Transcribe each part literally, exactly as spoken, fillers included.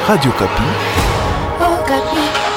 Radio Kapi. Oh, Kapi.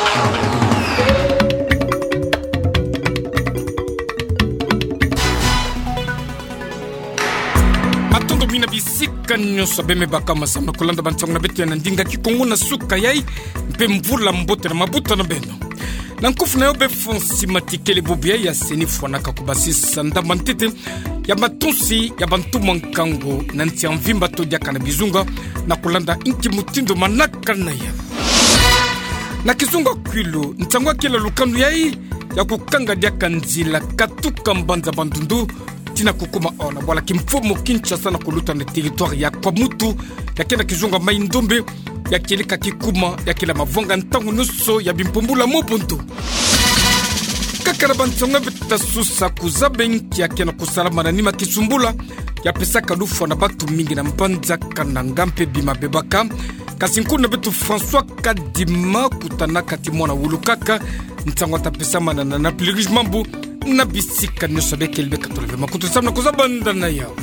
Matondo mina bisika nyoso beme baka masama kolanda bantsongo na betu ya ndinga kikongo na suka yai mpe mvula mbote na mabuta na beno. Na nkufu na yobe fonsi matikele bobia ya seni fwanaka kubasisa ndamantete ya matunsi ya bantu mankango na nti anvimba to diaka na bizunga na kulanda inki mutindo manaka na ya. Na kizunga kwilo ntangwa kila lukanu yai ya kukanga diaka nzila katuka mbanza bandundu tina kukuma ona wala kimfumo Kinshasa na kuluta na territoire ya kwa mutu ya kena kizunga maindombe ya kilika kikuma ya kila mavonga ntangu nuso ya bimpumbula mobundu kakara bantsonga betasusa kuzabenki ya kena kusalama na nima kisumbula ya pesa kalufu na batu mingi na mbanza kanangampe bima bebaka kasinkuru na betu François Kadima kutana katimona wulukaka ntangwa tapesa manana na plirige mambu na bisika nyoso beke elbe katoleve makutu samna kuzabanda na yao.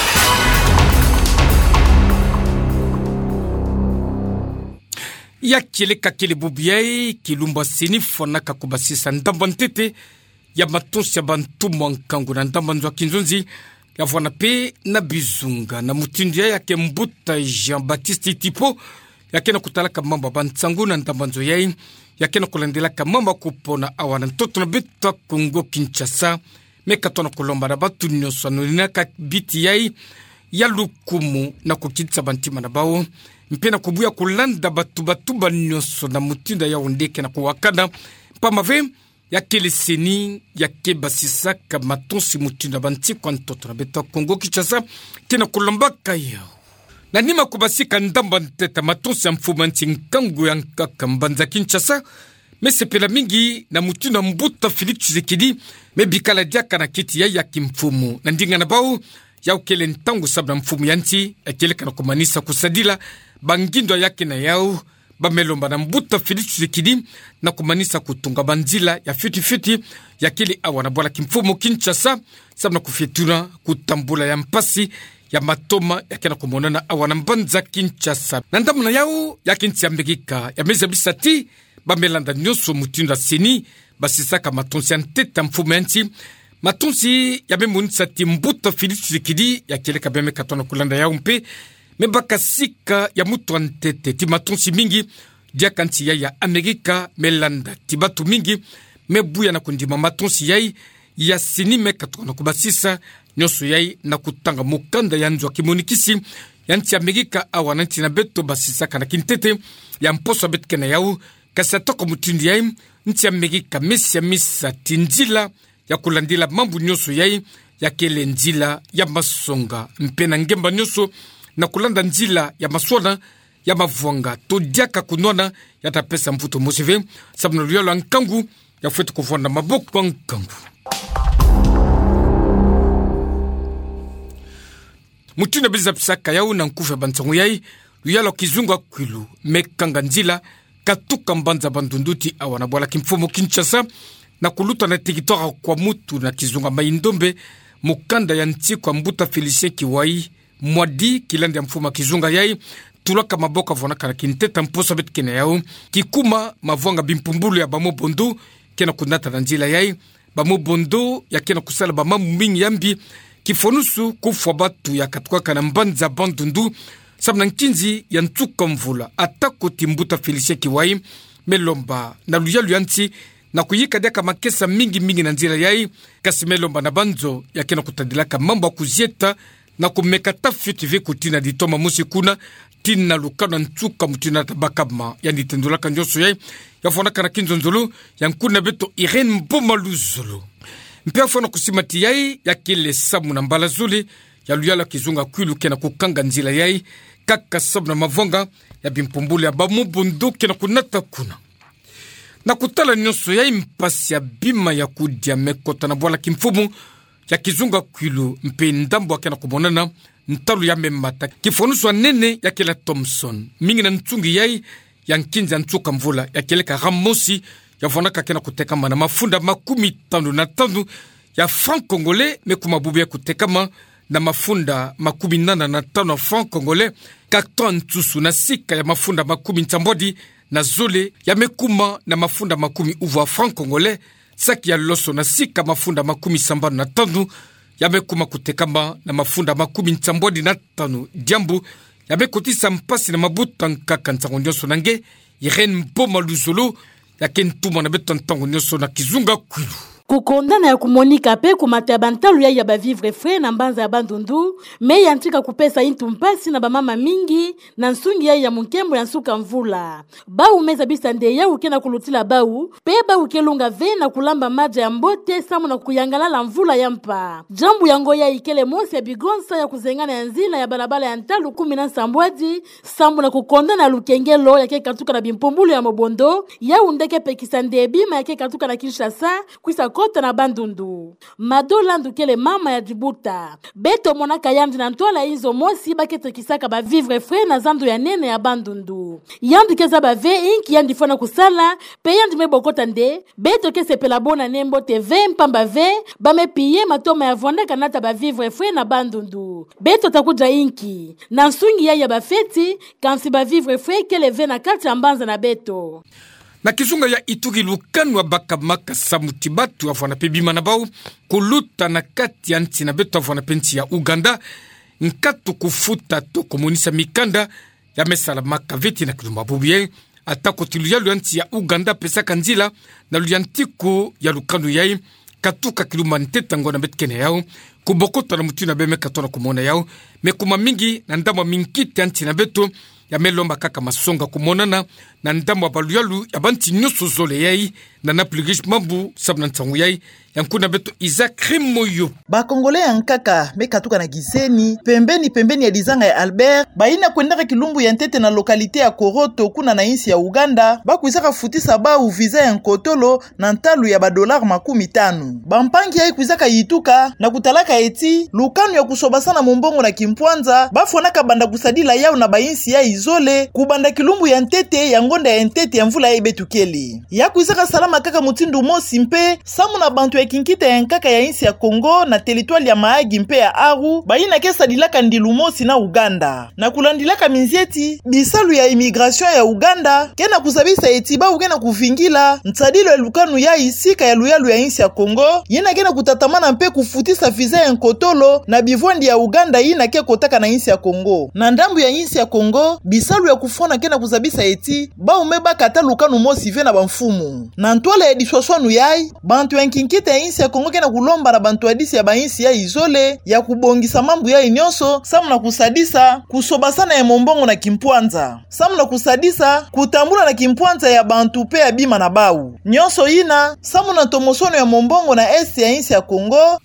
Ya kile kakile bubiai kilumba sinifo na kakubasisa ndambantete ya matonsi ya bantu mwankangu na ndambanzwa kinzonzi ya vwana pe na bizunga na mutindia ya kembuta Jean-Baptiste Tipo ya kena kutalaka mamba bantsangu na ndambanzo yai ya kena kulendelaka mamba kupona awana ntoto na bita Kongo Kinshasa meka tona kulomba na batu nyoso anulinaka biti yai ya lukumu na kukitsa bantima na bao mpena kubuya kulanda batu batu banyoso na mutinda ya undeke na kuwakana pamave ya kele seni ya kebasisa kamatonsi mutinda banti kwa ntoto na bita Kongo Kinshasa kena kulombaka yao. Na nima kubasika ndamba nteta matonsi ya mfumanti nkangu ya nkaka mbanza Kinshasa mesepela mingi na mutinda mbuta Philippe Tshisekedi mebikala diaka na kiti ya ya kimfumu na ndinga na bao ya ukele ntangu sabna mfumu yanti akele kana kumanisa kusadila bangindo yake na yao bamelomba na mbuta Philippe Tshisekedi na kumanisa kutunga banzila ya fiti fiti ya kile awana bwala kimfumu Kinshasa sabna kufituna kutambula ya mpasi ya matoma ya kena kumonana awana mbanza Kinshasa na ndamuna yao ya kinti ya mbegika ya meza bisati bamelanda nyoso mutinda seni basisaka matonsi ya nteta mfumu yanti matonsi ya memunisa timbuta Philippe Tshisekedi ya keleka beme katona kulanda yao mpe mebaka sika ya mutu antete ti matonsi mingi dia kanti ya ya Amerika melanda tibatu mingi mebuya na kundima matonsi yai ya seni meka tona kubasisa nyoso yai na kutanga mukanda ya nzwa kimonikisi ya nti Amerika awana nti na beto basisaka na kintete ya mposo betke na yao kasatoko mutindi yai nti Amerika mesi ya misa tinjila ya kulandila mambu nyoso yai ya kele njila ya masonga mpena ngemba nyoso na kulanda njila ya maswana ya mavwanga to diaka kunona ya tapesa mputo mosive sabna luyalo nkangu ya fwetu kuvwanda maboko nkangu. Mutina biza pisaka yau na nkufe bantsongo yai luyalo kizunga kwilu mekanga njila katuka mbanza bandunduti awana bwala kimfumo Kinshasa na kuluta na territoire kwa mutu na kizunga maindombe mukanda ya nti kwa mbuta Felicien Kiwai mwadi kilandi ya mfuma kizunga yai tulaka maboka vonaka na kinteta mposa betu kene yao kikuma mavonga bimpumbulu ya bamo bondo kena kunata na njila yai bamo bondo ya kena kusala bamamu mingi yambi kifonusu kufwa batu ya katuka na mbanza bandundu sabna nkinzi ya ntuka mvula atako timbuta Felicien Kiwai melomba na luyalu yanti na kuyika diaka makesa mingi mingi na nzira yai kasimelomba na banzo ya kena kutadilaka mambo kuzieta na kumekata fiti ve kutina ditoma musi kuna tina lukana ntuka mutina tabakama ya nitendulaka njoso yai ya fonaka na kinzonzolo ya nkuna beto Irene Mpomaluzolo mpea fona kusimati yai ya kile samu na mbala zuli ya luyala kizunga kwilu kena kukanga nzila yai kaka sabu na mavonga ya bimpumbuli ya bamubundu kena kunata kuna na kutala nyoso ya impasi ya bima ya kudia mekota na bwala kimfumu ya kizunga kwilu mpe ndambo wake na kubonana ntalu ya memata kifonuswa nene ya kila Thompson mingi na ntungi yai ya nkinzi ya ntuka mvula ya keleka Ramosi ya vonaka kena kutekama na mafunda makumi tanu na tanu ya franc congolais mekuma bubu ya kutekama na mafunda makumi nana na tano franc congolais, karton ntusu na sika ya mafunda makumi ntambodi na zole ya mekuma na mafunda makumi uva franc congolais, saki ya loso na sika mafunda makumi sambano na tano ya mekuma kutekamba na mafunda makumi ntambodi na tano diambu ya mekotisa mpasi na mabuta nkaka ntango nyonso nange Irene Mboma Luzolo ya kentuma na beto ntango nyonso na kizunga kwilu. Kukondana ya kumonika pe kumata bantalu ya ya ba vivre frais na mbanza ya bandundu me yantika kupesa intu mpasi na bamama mingi na nsungi ya ya munkembo ya nsuka mvula ba umeza bisande ya ukena kulutila bau pe ba ukelunga ve na kulamba maja ya mbote samu na kuyangala la mvula ya mpa jambu yango ya ikele mosi ya bigonsa ya kuzengana ya nzila ya balabala ya ntalu kumi na sambwaji samu na kukondana lukengelo ya ke katuka na bimpumbulu ya mobondo ya undeke pekisande bima ya ke katuka na Kinshasa kwisa kota na bandundu madola ndukele mama ya Dibuta beto monaka yandi na ntola hizo mosi bakete kisaka ba vivre frais na zandu ya nene ya bandundu yandi keza ba ve inki yandi fona kusala pe yandi mebokota nde beto kese pela bona nembo tv mpamba ve bamepiye matoma ya vonda kanata ba vivre frais na bandundu beto takuja inki na nsungi ya ya bafeti kansi ba vivre frais kele ve na kati ya mbanza na beto. Na kizunga ya Ituri lukanu wa baka maka samutibatu wa fwana pebima na bau kuluta na kati ya nti na beto wa fwana penchi ya Uganda nkatu kufuta to komunisa mikanda ya mesala maka veti na kilumba bubie atako tilu ya luanti ya Uganda pesa kanzila na luantiku ya lukanu yai katuka kilumba nteta ngona betkene yao kubokota na mutu na beme katona kumona yao mekuma mingi na ndama minkiti anti na beto ya melomba kaka masonga kumonana na ndamwa baluyalu ya banti nyoso zole yai na napligish mambu sabna ntangu yai ya nkuna beto Isaac Rimoyo. Ba Kongole ya nkaka mekatuka na Giseni pembeni pembeni ya Dizanga ya Albert baina kwendaka kilumbu ya ntete na lokalite ya Koroto kuna na insi ya Uganda bakuizaka futisa ba uviza ya nkotolo na ntalu ya badolar makumi tano bampangi ya ikuizaka yituka na kutalaka eti lukanu ya kusobasana mumbongo na kimpwanza bafonaka banda kusadila yao na bainsi ya izole kubanda kilumbu ya ntete ya ngonda ya ntete ya mvula ya ibetukeli ya kuizaka salama kaka mutindu mosi mpe samu na bantu ya kinkita ya nkaka ya insi ya Kongo na teritwali ya Maagi mpe ya Aru baina kesa dilaka ndilu mosi na Uganda na kulandilaka minzieti bisalu ya immigration ya Uganda kena kusabisa etiba ukena kuvingila ntsadilo ya lukanu ya isika ya luyalu ya insi ya Kongo yena kena kutatamana mpe kufutisa viza ya nkotolo na bivwandi ya Uganda yina ke kotaka na insi ya Kongo na ndambu ya insi ya Kongo bisalu ya kufona kena kusabisa eti ba umeba kata lukanu mosi ve na banfumu na ntwala ya diswaswanu yai bantu ya nkinkita ya insi ya Kongo kena kulomba na bantu adisi ya ba insi ya izole ya kubongisa mambu ya inyoso samu na kusadisa kusobasana ya mombongo na kimpwanza samu na kusadisa kutambula na kimpwanza ya bantu pe ya bima na bau nyoso ina samu na tomosono ya mombongo na esti ya insi ya Kongo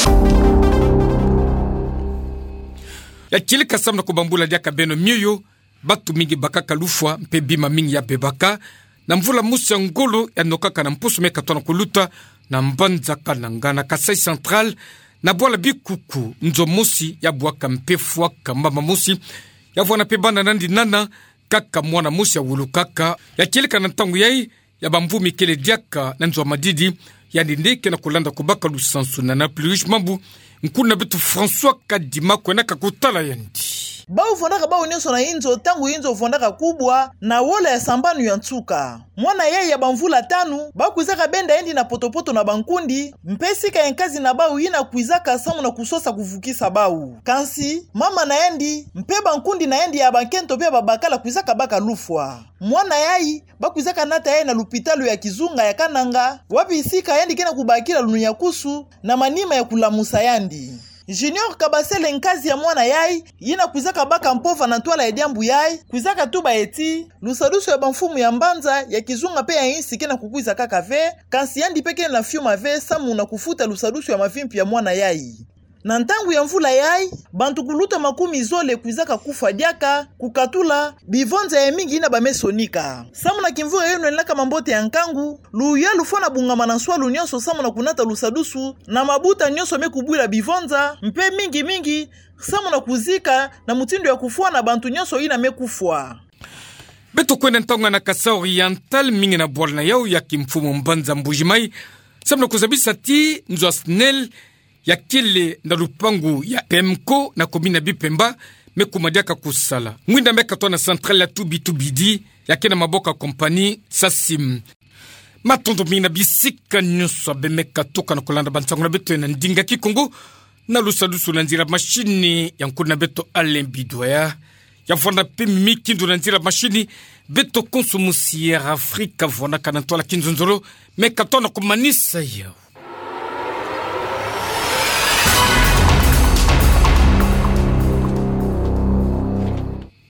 ya chilika samu na kubambula diaka beno miyo batu mingi bakaka lufwa mpe bima mingi ya bebaka na mvula musi ya ngolo ya nokaka na mpusu meka tona kuluta na mbanza kananga na Kasai Central na bwala bikuku nzo musi ya buwaka mpefwa kambama musi ya vwana pebana nandi nana kaka mwana musi ya wulu kaka ya kilika na ntangu yai ya bambu mikele diaka na nzo madidi ya ndeke na kulanda kubaka lusansu na na pluish mambu nkuna bitu François Kadima kwena kakutala yandi. Bao fondaka bao nyoso na inzo tangu inzo fondaka kubwa na wola ya sambanu ya ntuka. Mwana yeye ya bamvula tanu, bao kuizaka benda endi na potopoto na bankundi, mpesika yenkazi na bao yina kuizaka samu na kusosa kuvukisa bao. Kansi, mama na endi, mpe bankundi na endi ya bankento pia babakala kuizaka baka lufwa. Mwana yai, ba kuizaka nata yai na lupitalu ya kizunga ya kananga, wapi isika endi kena kubakila lunyakusu na manima ya kulamusa yandi. Junior Kabasele nkazi ya mwana yai yina kuizaka baka mpova na ntwala ya diambu yai kuizaka tuba eti lusadusu ya banfumu ya mbanza ya kizunga pe ya insi kena kukuiza kaka ve kansi yandi peke na fiuma ve samu na kufuta lusadusu ya mavimpi ya mwana yai na ntangu ya mvula yai bantu kuluta makumi zole kuizaka kufa diaka kukatula bivonza ya mingi ina bamesonika samu na kimvura yenu enlaka mambote ya nkangu luya lufona bungama na nswalu nyoso samu na kunata lusadusu na mabuta nyoso mekubwila bivonza mpe mingi mingi samu na kuzika na mutindo ya kufua na bantu nyoso ina mekufua beto kwene ntonga na Kasa Oriental mingi na bwala na yao ya kimfumo mbanza mbujimai samu na kuzabisa ti nzo asnel ya kile na lupangu ya Pemko na komina Bipemba mekumadiaka kusala mwinda meka na centrale ya tubi tubidi yake na maboka kompani Sasim matondo mina bisika nyuso bemeka toka na kolanda bantango na beto na ndinga kikongo na lusalusu na nzira mashini ya nkuna beto alembidwaya ya vona pe mikindu na nzira mashini beto konsumusiera Afrika vona kanantola kinzonzolo meka tona kumanisa yao